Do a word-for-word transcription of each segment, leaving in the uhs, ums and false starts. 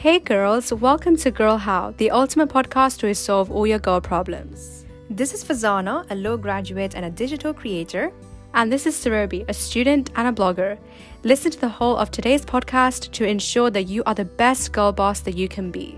Hey girls, welcome to Girl How, the ultimate podcast to solve all your girl problems. This is Fazana, a law graduate and a digital creator. And this is Sarobi, a student and a blogger. Listen to the whole of today's podcast to ensure that you are the best girl boss that you can be.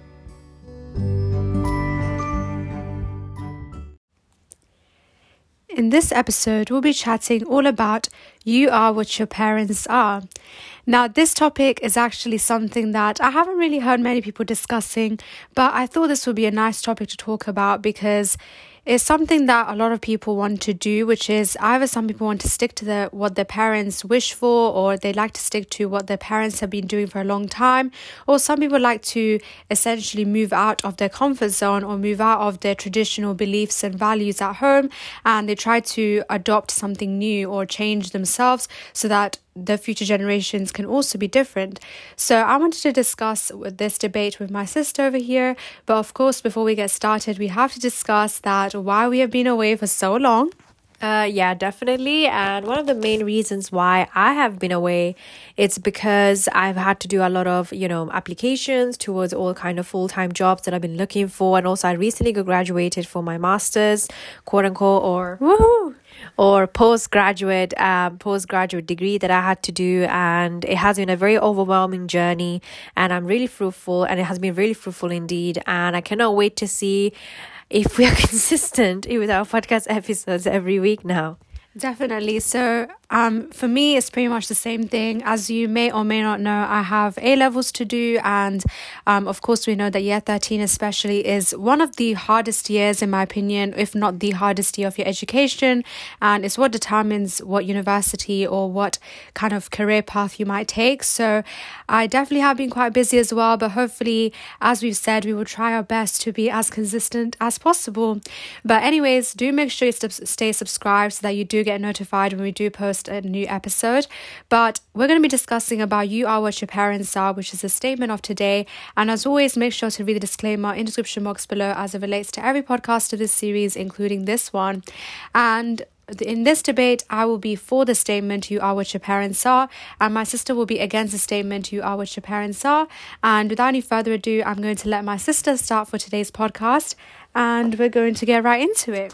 In this episode, we'll be chatting all about you are what your parents are. Now, this topic is actually something that I haven't really heard many people discussing, but I thought this would be a nice topic to talk about because it's something that a lot of people want to do, which is either some people want to stick to the, what their parents wish for, or they like to stick to what their parents have been doing for a long time, or some people like to essentially move out of their comfort zone or move out of their traditional beliefs and values at home, and they try to adopt something new or change themselves so that the future generations can also be different. So I wanted to discuss this debate with my sister over here, but of course before we get started we have to discuss that why we have been away for so long. Uh, yeah, definitely. And one of the main reasons why I have been away, it's because I've had to do a lot of, you know, applications towards all kind of full-time jobs that I've been looking for. And also I recently graduated for my master's, quote unquote, or woohoo, or postgraduate, um, postgraduate degree that I had to do. And it has been a very overwhelming journey, and I'm really fruitful, and it has been really fruitful indeed. And I cannot wait to see if we are consistent with our podcast episodes every week now. Definitely. So um, for me, it's pretty much the same thing. As you may or may not know, I have A-levels to do. And um, of course, we know that year thirteen especially is one of the hardest years, in my opinion, if not the hardest year of your education. And it's what determines what university or what kind of career path you might take. So I definitely have been quite busy as well. But hopefully, as we've said, we will try our best to be as consistent as possible. But anyways, do make sure you st- stay subscribed so that you do get notified when we do post a new episode. But we're going to be discussing about you are what your parents are, which is the statement of today. And as always, make sure to read the disclaimer in the description box below as it relates to every podcast of this series, including this one. And in this debate, I will be for the statement you are what your parents are, and my sister will be against the statement you are what your parents are. And without any further ado, I'm going to let my sister start for today's podcast, and we're going to get right into it.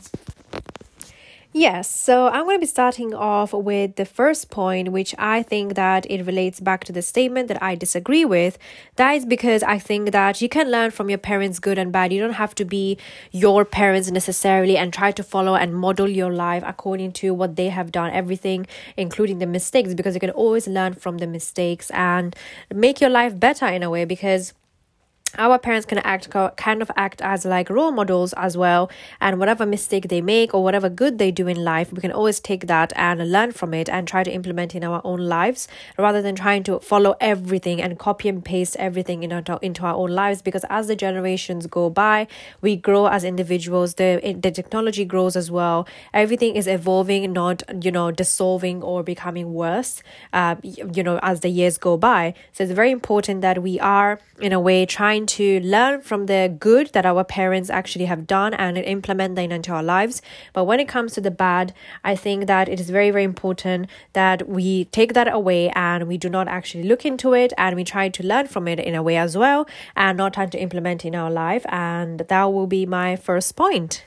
Yes, so I'm going to be starting off with the first point, which I think that it relates back to the statement that I disagree with. That is because I think that you can learn from your parents, good and bad. You don't have to be your parents necessarily and try to follow and model your life according to what they have done, everything, including the mistakes, because you can always learn from the mistakes and make your life better in a way, because our parents can act kind of act as like role models as well, and whatever mistake they make or whatever good they do in life, we can always take that and learn from it and try to implement in our own lives, rather than trying to follow everything and copy and paste everything into, into our own lives. Because as the generations go by, we grow as individuals, the the technology grows as well, everything is evolving, not, you know, dissolving or becoming worse, uh, you know, as the years go by. So it's very important that we are in a way trying to learn from the good that our parents actually have done and implement that into our lives. But when it comes to the bad, I think that it is very, very important that we take that away and we do not actually look into it, and we try to learn from it in a way as well, and not try to implement in our life. And that will be my first point.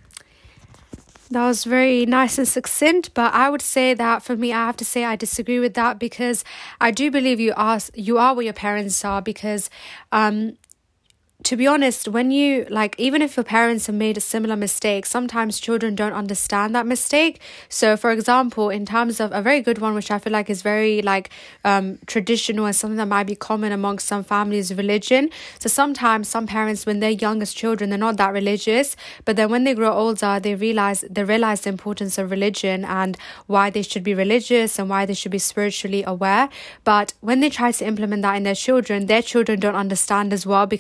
That was very nice and succinct, but I would say that for me, I have to say I disagree with that, because I do believe you are, you are what your parents are, because um, to be honest, when you, like, even if your parents have made a similar mistake, sometimes children don't understand that mistake. So, for example, in terms of a very good one, which I feel like is very, like, um, traditional and something that might be common amongst some families, religion. So sometimes some parents, when they're young as children, they're not that religious, but then when they grow older, they realize, they realize the importance of religion and why they should be religious and why they should be spiritually aware. But when they try to implement that in their children, their children don't understand as well, because they're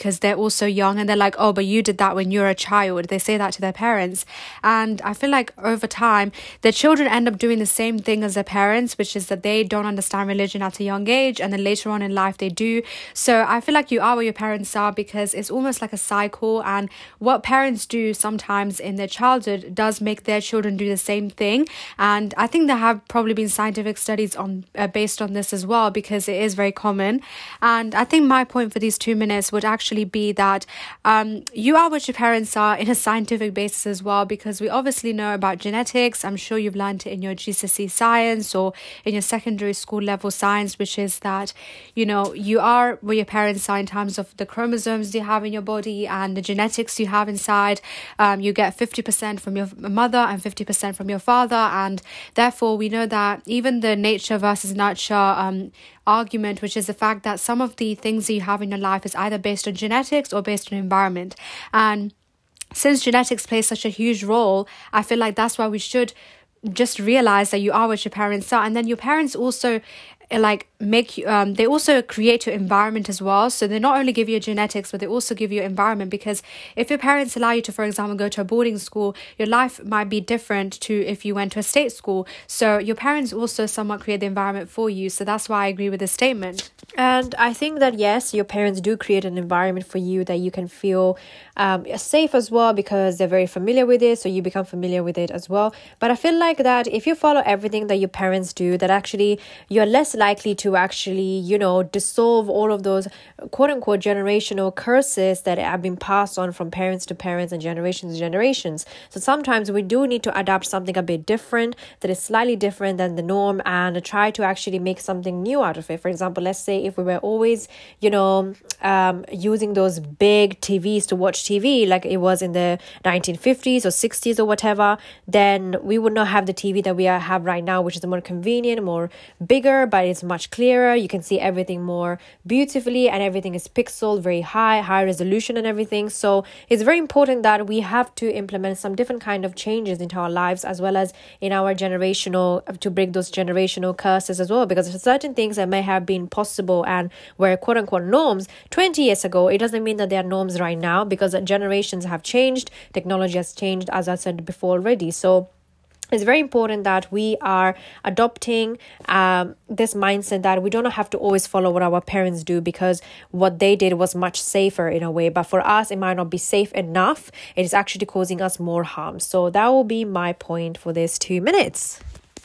also young, and they're like, oh, but you did that when you were a child. They say that to their parents. And I feel like over time, the children end up doing the same thing as their parents, which is that they don't understand religion at a young age, and then later on in life they do. So I feel like you are what your parents are, because it's almost like a cycle, and what parents do sometimes in their childhood does make their children do the same thing. And I think there have probably been scientific studies on uh, based on this as well, because it is very common. And I think my point for these two minutes would actually be that um, you are what your parents are in a scientific basis as well, because we obviously know about genetics. I'm sure you've learned it in your G C S E science or in your secondary school level science, which is that, you know, you are what your parents are in terms of the chromosomes you have in your body and the genetics you have inside. Um, you get fifty percent from your mother and fifty percent from your father, and therefore we know that even the nature versus nurture um, argument, which is the fact that some of the things that you have in your life is either based on genetics or based on environment. And since genetics plays such a huge role, I feel like that's why we should just realize that you are what your parents are. And then your parents also like make you um they also create your environment as well. So they not only give you genetics, but they also give you environment, because if your parents allow you to, for example, go to a boarding school, your life might be different to if you went to a state school. So your parents also somewhat create the environment for you. So that's why I agree with this statement. And I think that yes, your parents do create an environment for you that you can feel um, safe as well, because they're very familiar with it, so you become familiar with it as well. But I feel like that if you follow everything that your parents do, that actually you're less likely to actually, you know, dissolve all of those quote unquote generational curses that have been passed on from parents to parents and generations to generations. So sometimes we do need to adapt something a bit different, that is slightly different than the norm, and try to actually make something new out of it. For example, let's say if we were always, you know, um, using those big T Vs to watch T V like it was in the nineteen fifties or sixties or whatever, then we would not have the T V that we have right now, which is more convenient, more bigger, but it's much clearer. You can see everything more beautifully, and everything is pixeled, very high, high resolution and everything. So it's very important that we have to implement some different kind of changes into our lives, as well as in our generational, to break those generational curses as well, because certain things that may have been possible and were quote unquote norms twenty years ago, it doesn't mean that they are norms right now, because generations have changed, technology has changed, as I said before already. So it's very important that we are adopting um, this mindset that we don't have to always follow what our parents do, because what they did was much safer in a way. But for us, it might not be safe enough. It is actually causing us more harm. So that will be my point for this two minutes.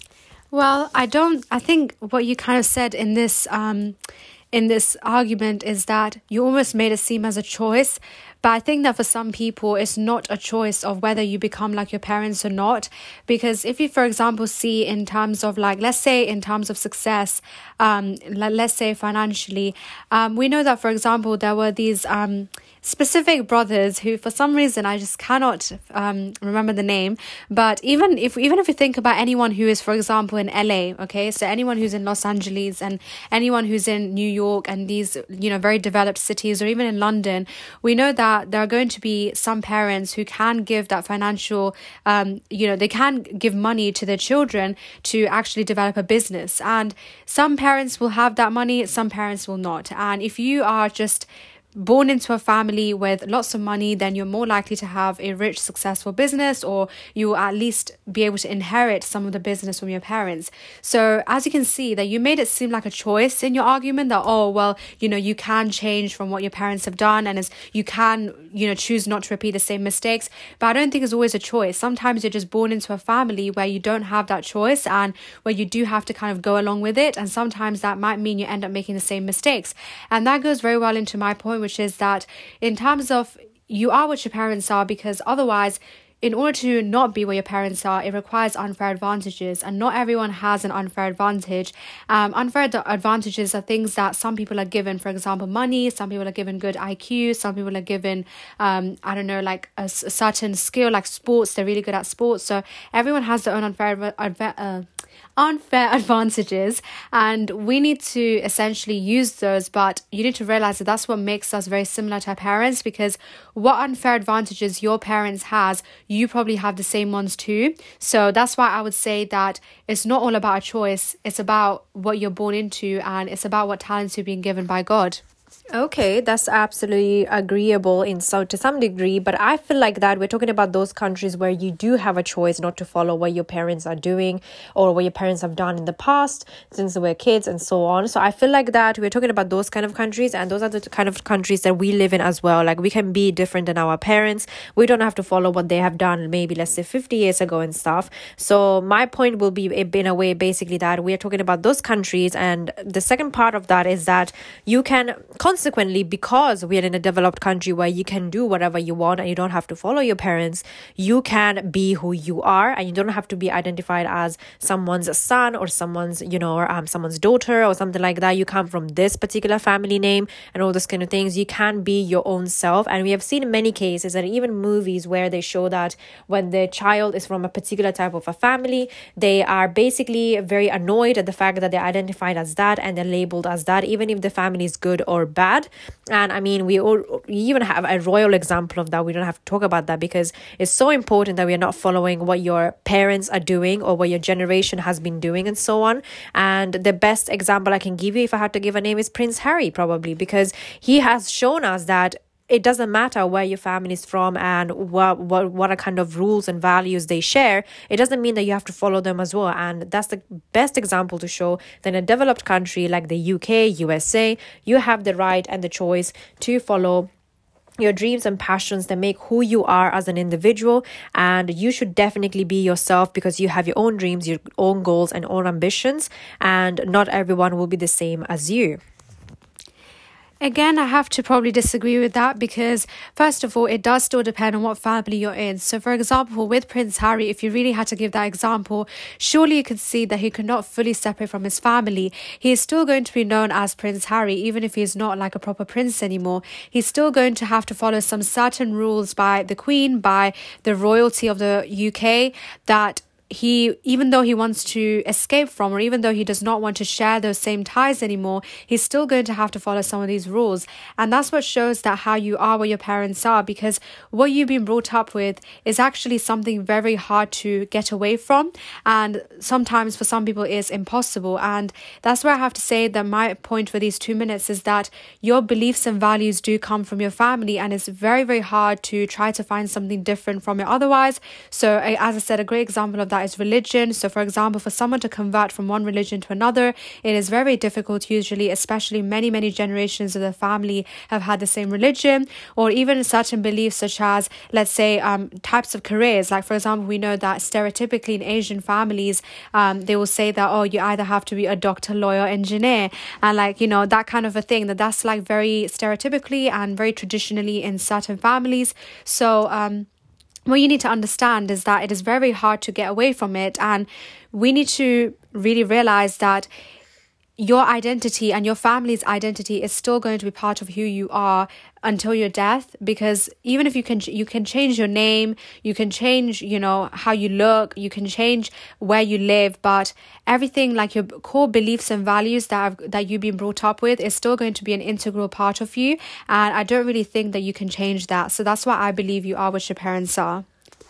Well, I don't, I think what you kind of said in this, um, in this argument is that you almost made it seem as a choice. But I think that for some people, it's not a choice of whether you become like your parents or not. Because if you, for example, see in terms of like, let's say in terms of success, um, let's say financially, um, we know that, for example, there were these um, specific brothers who, for some reason, I just cannot um, remember the name. But even if even if you think about anyone who is, for example, in L A, okay, so anyone who's in Los Angeles and anyone who's in New York and these, you know, very developed cities, or even in London, we know that there are going to be some parents who can give that financial, um, you know, they can give money to their children to actually develop a business. And some parents will have that money, some parents will not. And if you are just born into a family with lots of money, then you're more likely to have a rich, successful business, or you will at least be able to inherit some of the business from your parents. So as you can see, that you made it seem like a choice in your argument that, oh, well, you know, you can change from what your parents have done, and as you can, you know, choose not to repeat the same mistakes. But I don't think it's always a choice. Sometimes you're just born into a family where you don't have that choice, and where you do have to kind of go along with it. And sometimes that might mean you end up making the same mistakes. And that goes very well into my point, which is that in terms of you are what your parents are, because otherwise, in order to not be what your parents are, it requires unfair advantages, and not everyone has an unfair advantage. Um, unfair advantages are things that some people are given, for example, money, some people are given good I Q, some people are given, um, I don't know, like a, a certain skill, like sports, they're really good at sports. So everyone has their own unfair advantage. Uh, unfair advantages, and we need to essentially use those. But you need to realize that that's what makes us very similar to our parents, because what unfair advantages your parents has, you probably have the same ones too. So that's why I would say that it's not all about a choice, it's about what you're born into, and it's about what talents you're being given by God. Okay, that's absolutely agreeable in so to some degree, but I feel like that we're talking about those countries where you do have a choice not to follow what your parents are doing or what your parents have done in the past since they were kids and so on. So I feel like that we're talking about those kind of countries, and those are the kind of countries that we live in as well. Like we can be different than our parents. We don't have to follow what they have done maybe let's say fifty years ago and stuff. So my point will be in a way basically that we are talking about those countries, and the second part of that is that you can consequently, because we are in a developed country where you can do whatever you want and you don't have to follow your parents, you can be who you are and you don't have to be identified as someone's son or someone's, you know, or um, someone's daughter or something like that. You come from this particular family name and all those kind of things. You can be your own self. And we have seen many cases and even movies where they show that when the child is from a particular type of a family, they are basically very annoyed at the fact that they're identified as that and they're labeled as that, even if the family is good or bad. And I mean, we, all, we even have a royal example of that. We don't have to talk about that because it's so important that we are not following what your parents are doing or what your generation has been doing and so on. And the best example I can give you, if I had to give a name, is Prince Harry, probably, because he has shown us that it doesn't matter where your family is from and what, what what are kind of rules and values they share. It doesn't mean that you have to follow them as well. And that's the best example to show that in a developed country like the U K, U S A, you have the right and the choice to follow your dreams and passions that make who you are as an individual, and you should definitely be yourself because you have your own dreams, your own goals and own ambitions, and not everyone will be the same as you. Again, I have to probably disagree with that because, first of all, it does still depend on what family you're in. So, for example, with Prince Harry, if you really had to give that example, surely you could see that he could not fully separate from his family. He is still going to be known as Prince Harry, even if he's not like a proper prince anymore. He's still going to have to follow some certain rules by the Queen, by the royalty of the U K, that he, even though he wants to escape from, or even though he does not want to share those same ties anymore, he's still going to have to follow some of these rules. And that's what shows that how you are, what your parents are, because what you've been brought up with is actually something very hard to get away from. And sometimes for some people it's impossible. And that's where I have to say that my point for these two minutes is that your beliefs and values do come from your family, and it's very, very hard to try to find something different from it otherwise. So as I said, a great example of that is religion. So for example, for someone to convert from one religion to another, it is very difficult usually, especially many many generations of the family have had the same religion, or even certain beliefs such as, let's say, um types of careers. Like for example, we know that stereotypically in Asian families, um they will say that, oh, you either have to be a doctor, lawyer, engineer, and like, you know, that kind of a thing, that that's like very stereotypically and very traditionally in certain families. So um what you need to understand is that it is very hard to get away from it, and we need to really realize that your identity and your family's identity is still going to be part of who you are until your death. Because even if you can you can change your name, you can change, you know, how you look, you can change where you live, but everything like your core beliefs and values that have, that you've been brought up with is still going to be an integral part of you. And I don't really think that you can change that. So that's why I believe you are what your parents are.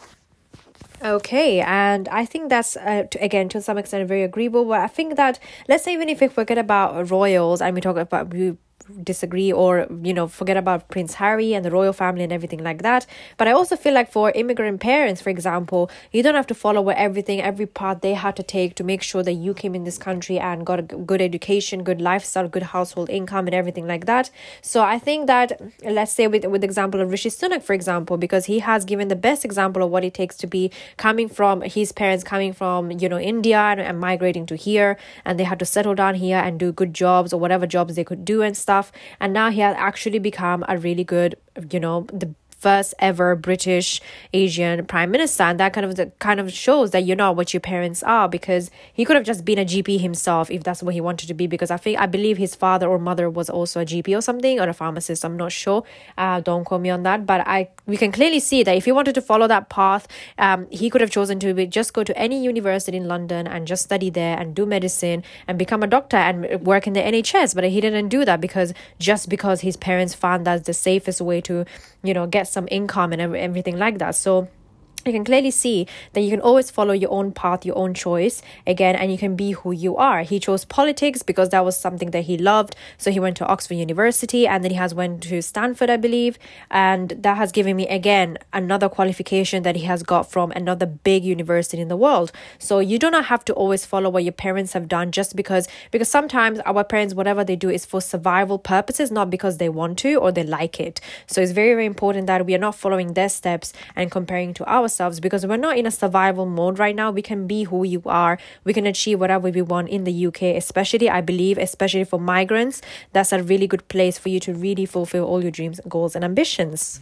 Okay, and I think that's, uh, to, again, to some extent, very agreeable. But I think that, let's say, even if we forget about royals and we talk about, we disagree or, you know, forget about Prince Harry and the royal family and everything like that. But I also feel like for immigrant parents, for example, you don't have to follow what everything, every path they had to take to make sure that you came in this country and got a good education, good lifestyle, good household income and everything like that. So I think that, let's say with, with the example of Rishi Sunak, for example, because he has given the best example of what it takes to be coming from, his parents coming from, you know, India and, and migrating to here, and they had to settle down here and do good jobs or whatever jobs they could do and stuff. And now he has actually become a really good, you know, the first ever British Asian prime minister, and that kind of the, kind of shows that you're not what your parents are, because he could have just been a G P himself if that's what he wanted to be, because I think I believe his father or mother was also a G P or something, or a pharmacist, I'm not sure, uh, don't quote me on that, but I we can clearly see that if he wanted to follow that path, um, he could have chosen to be, just go to any university in London and just study there and do medicine and become a doctor and work in the N H S, but he didn't do that because just because his parents found that's the safest way to, you know, get some income and everything like that. So you can clearly see that you can always follow your own path, your own choice again, and you can be who you are. He chose politics because that was something that he loved. So he went to Oxford University, and then he has went to Stanford, I believe. And that has given me, again, another qualification that he has got from another big university in the world. So you do not have to always follow what your parents have done just because, because sometimes our parents, whatever they do is for survival purposes, not because they want to or they like it. So it's very, very important that we are not following their steps and comparing to ourselves, because we're not in a survival mode right now. We can be who you are. We can achieve whatever we want in the U K, especially, I believe, especially for migrants. That's a really good place for you to really fulfill all your dreams, goals, and ambitions.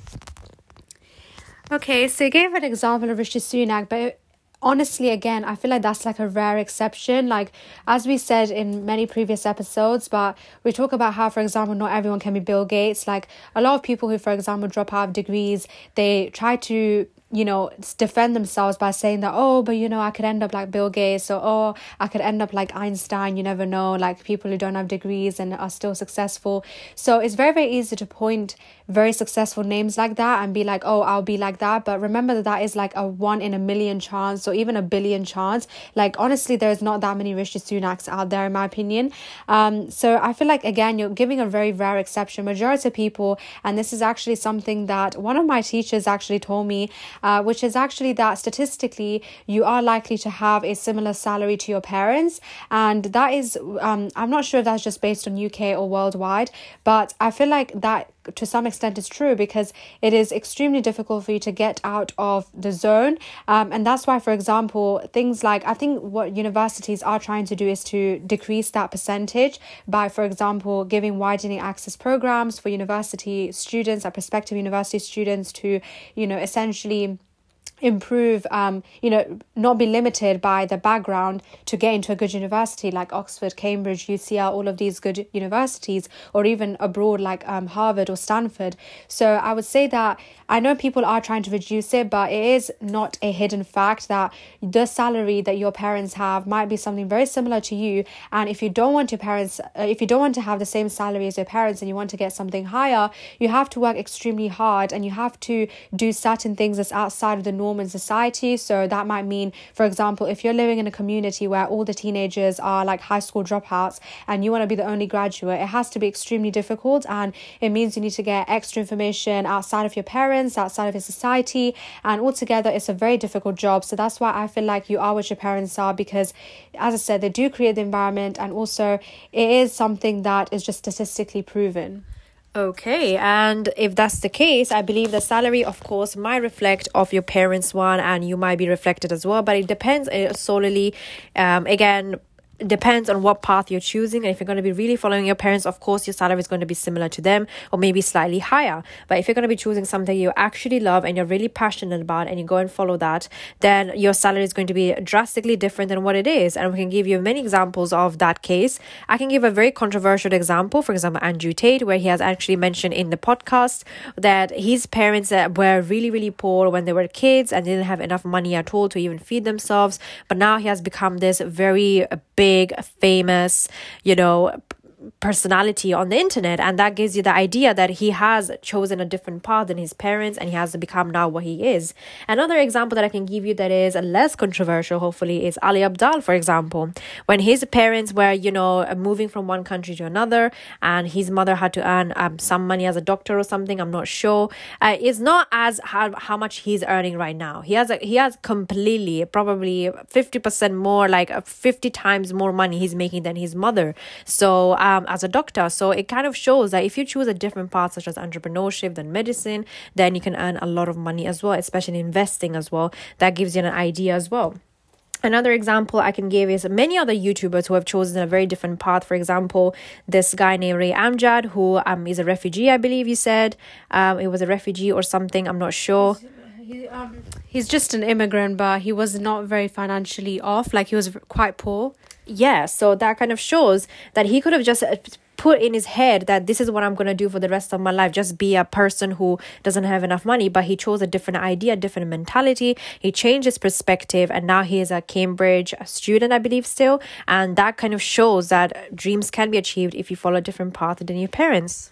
Okay, so you gave an example of Rishi Sunak, but honestly, again, I feel like that's like a rare exception. Like, as we said in many previous episodes, but we talk about how, for example, not everyone can be Bill Gates. Like, a lot of people who, for example, drop out of degrees, they try to, you know, defend themselves by saying that, oh, but, you know, I could end up like Bill Gates, or, oh, I could end up like Einstein. You never know, like people who don't have degrees and are still successful. So it's very, very easy to point very successful names like that and be like, oh, I'll be like that. But remember that that is like a one in a million chance, or even a billion chance. Like, honestly, there's not that many Rishi Sunaks out there, in my opinion. Um, so I feel like, again, you're giving a very rare exception. Majority of people, and this is actually something that one of my teachers actually told me, uh, which is actually that statistically, you are likely to have a similar salary to your parents. And that is, um, I'm not sure if that's just based on U K or worldwide, but I feel like that to some extent is true, because it is extremely difficult for you to get out of the zone. Um, and that's why, for example, things like, I think what universities are trying to do is to decrease that percentage by, for example, giving widening access programs for university students and prospective university students to, you know, essentially improve, um, you know, not be limited by the background to get into a good university like Oxford, Cambridge, U C L, all of these good universities, or even abroad like um, Harvard or Stanford. So I would say that I know people are trying to reduce it, but it is not a hidden fact that the salary that your parents have might be something very similar to you. And if you don't want your parents, uh, if you don't want to have the same salary as your parents and you want to get something higher, you have to work extremely hard, and you have to do certain things that's outside of the norm in society. So that might mean, for example, if you're living in a community where all the teenagers are like high school dropouts and you want to be the only graduate, it has to be extremely difficult, and it means you need to get extra information outside of your parents, outside of your society, and altogether it's a very difficult job. So that's why I feel like you are what your parents are, because as I said, they do create the environment, and also it is something that is just statistically proven. Okay, and if that's the case, I believe the salary, of course, might reflect of your parents' one, and you might be reflected as well, but it depends uh, solely, um, again, depends on what path you're choosing. And if you're going to be really following your parents, of course your salary is going to be similar to them, or maybe slightly higher. But if you're going to be choosing something you actually love and you're really passionate about, and you go and follow that, then your salary is going to be drastically different than what it is. And we can give you many examples of that case. I can give a very controversial example, for example, Andrew Tate, where he has actually mentioned in the podcast that his parents uh, were really, really poor when they were kids and didn't have enough money at all to even feed themselves. But now he has become this very big big, famous, you know, personality on the internet, and that gives you the idea that he has chosen a different path than his parents, and he has become now what he is. Another example that I can give you that is less controversial, hopefully, is Ali Abdaal, for example. When his parents were, you know, moving from one country to another, and his mother had to earn um, some money as a doctor or something, I'm not sure. Uh, it's not as how, how much he's earning right now. He has a, he has completely, probably fifty percent more, like fifty times more money he's making than his mother. So, um, Um, as a doctor. So it kind of shows that if you choose a different path, such as entrepreneurship than medicine, then you can earn a lot of money as well, especially investing as well. That gives you an idea as well. Another example I can give is many other YouTubers who have chosen a very different path. For example, this guy named Ray Amjad, who um is a refugee, I believe you said. Um, it was a refugee or something, I'm not sure. He, um, he's just an immigrant, but he was not very financially off. Like, he was quite poor. Yeah, so that kind of shows that he could have just put in his head that this is what I'm going to do for the rest of my life, just be a person who doesn't have enough money. But he chose a different idea, different mentality. He changed his perspective, and now he is a Cambridge student, I believe, still. And that kind of shows that dreams can be achieved if you follow a different path than your parents.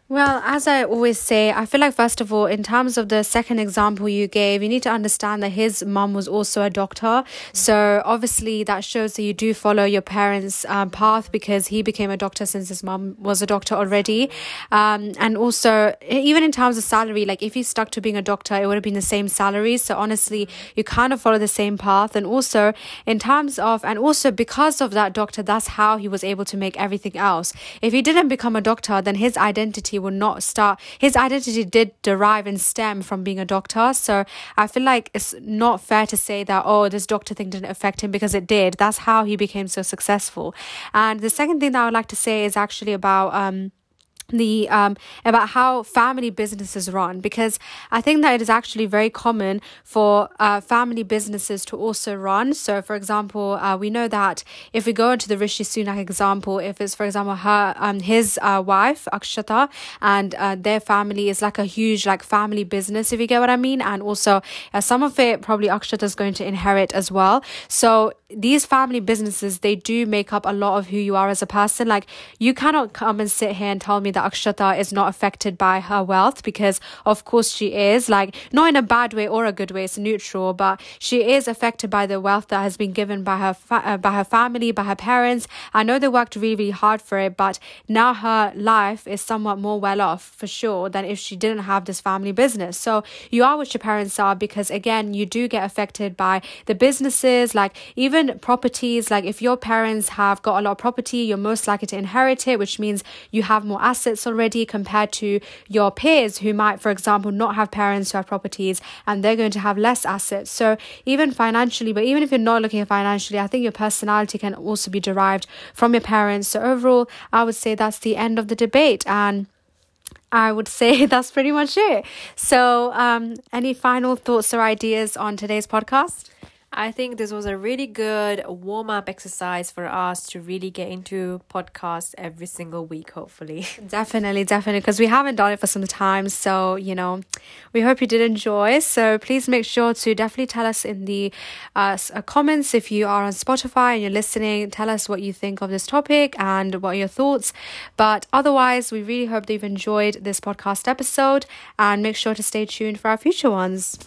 Well, as I always say, I feel like, first of all, in terms of the second example you gave, you need to understand that his mum was also a doctor. So obviously that shows that you do follow your parents' um, path, because he became a doctor since his mum was a doctor already. Um, and also, even in terms of salary, like if he stuck to being a doctor, it would have been the same salary. So honestly, you kind of follow the same path. And also in terms of, and also because of that doctor, that's how he was able to make everything else. If he didn't become a doctor, then his identity would not start. His identity did derive and stem from being a doctor. So I feel like it's not fair to say that, oh, this doctor thing didn't affect him, because it did. That's how he became so successful. And the second thing that I would like to say is actually about um the um about how family businesses run, because I think that it is actually very common for uh family businesses to also run. So for example, uh we know that if we go into the Rishi Sunak example, if it's for example her um his uh wife Akshata, and uh, their family is like a huge like family business, if you get what I mean, and also uh, some of it probably Akshata is going to inherit as well. So these family businesses, they do make up a lot of who you are as a person. Like, you cannot come and sit here and tell me that Akshata is not affected by her wealth, because of course she is, like, not in a bad way or a good way, it's neutral, but she is affected by the wealth that has been given by her fa- uh, by her family, by her parents. I know they worked really, really hard for it, but now her life is somewhat more well off for sure than if she didn't have this family business. So you are what your parents are, because again, you do get affected by the businesses, like even properties. Like if your parents have got a lot of property, you're most likely to inherit it, which means you have more assets already compared to your peers who might, for example, not have parents who have properties, and they're going to have less assets. So even financially, but even if you're not looking at financially, I think your personality can also be derived from your parents. So overall, I would say that's the end of the debate, and I would say that's pretty much it. So um, any final thoughts or ideas on today's podcast? I think this was a really good warm-up exercise for us to really get into podcasts every single week, hopefully. Definitely, definitely, because we haven't done it for some time. So, you know, we hope you did enjoy. So please make sure to definitely tell us in the uh, comments if you are on Spotify and you're listening. Tell us what you think of this topic and what are your thoughts. But otherwise, we really hope that you've enjoyed this podcast episode, and make sure to stay tuned for our future ones.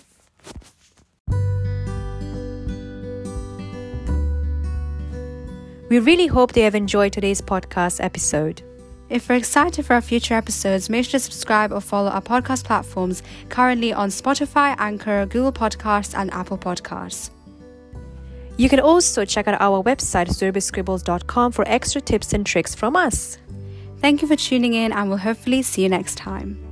We really hope that you have enjoyed today's podcast episode. If you're excited for our future episodes, make sure to subscribe or follow our podcast platforms currently on Spotify, Anchor, Google Podcasts, and Apple Podcasts. You can also check out our website, surabhi scribbles dot com, for extra tips and tricks from us. Thank you for tuning in, and we'll hopefully see you next time.